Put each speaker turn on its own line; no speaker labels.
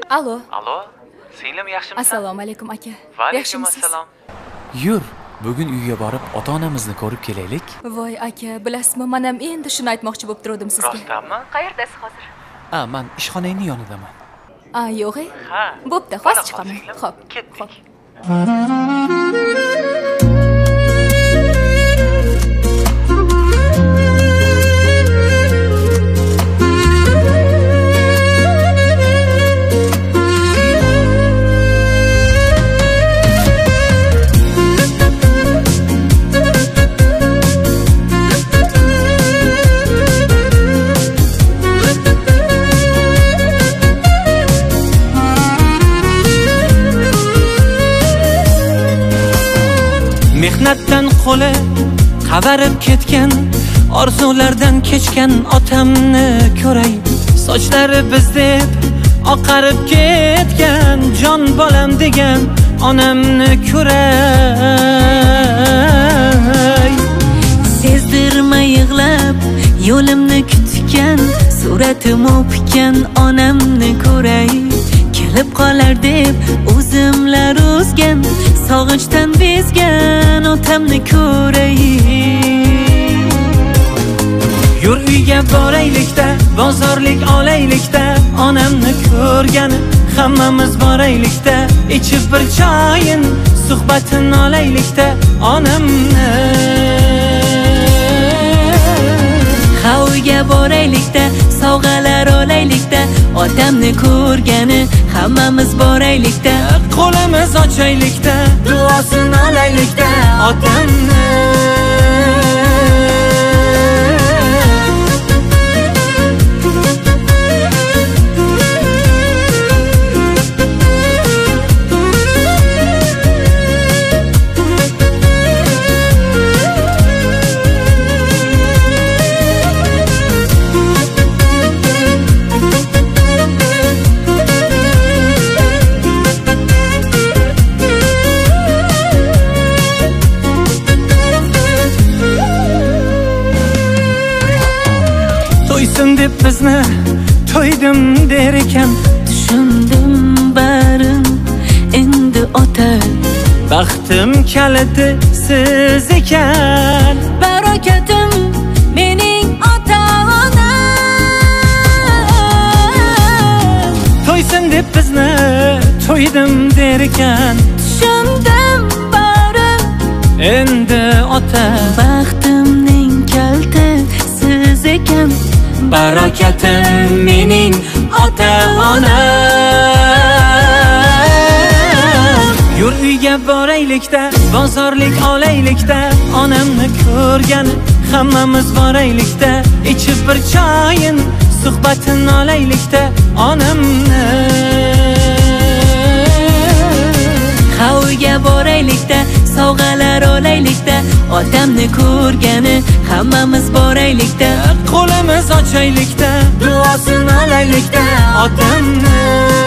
Alo.
Alo, singlim yaxshimisan?
Assalomu alaykum aka.
Va alaykum
Yaxshimisiz?
assalom.
Yur, bugun uyga borib ota-onamizni ko'rib kelaylik.
Voy aka, bilasizmi, men ham endi shuni aytmoqchi bo'lib turdim sizga.
Rostdanmi?
Qayerdasiz hozir?
Men ishxonangning yonidaman.
Yo'q.
Ha.
Bo'pti, hozir chiqaman. Xo'p,
ketdik.
Mehnatdan qo'li qavarib ketgan, orzulardan kechgan otamni ko'ray. Sochlari bizdek oqarib ketgan, jon bolam degan onamni ko'ray. Sezdirmay yig'lab yo'limni kutgan, suratim o'pgan onamni ko'ray. Kelib qolar deb o'zimlar o'zgan, sog'inchdan bezgan otamni ko'ray. Yur uyga boraylikda, bozorlik olaylikda, onamni ko'rgani hammamiz boraylikda, ichib bir choyin suhbatin olaylikda onamni. Ha uyga boraylikda, sovg'alar olaylikda, otamni ko'rgani hammamiz boraylikda, qo'limiz ochaylikda, duosini olaylikda otamni. Deb bizni to'ydim der ekan, tushundim barin endi ota. Baxtim kaliti siz ekan, barokatim mening ota-onam. To'ysin deb bizni to'ydim der ekan, tushundim barin endi ota. Baxtimning kaliti siz ekan, barokatim mening ota-onam. Yur uyga boraylikda, bozorlik olaylikda, onamni ko'rgani hammamiz boraylikda, ichib bir choyin suhbatin olaylikda onamni. Ha uyga boraylikda, sovg'alar olaylikda, otamni ko'rgani hammamiz boraylikda, qo'limiz ochaylikda, duosini olaylikda otamni.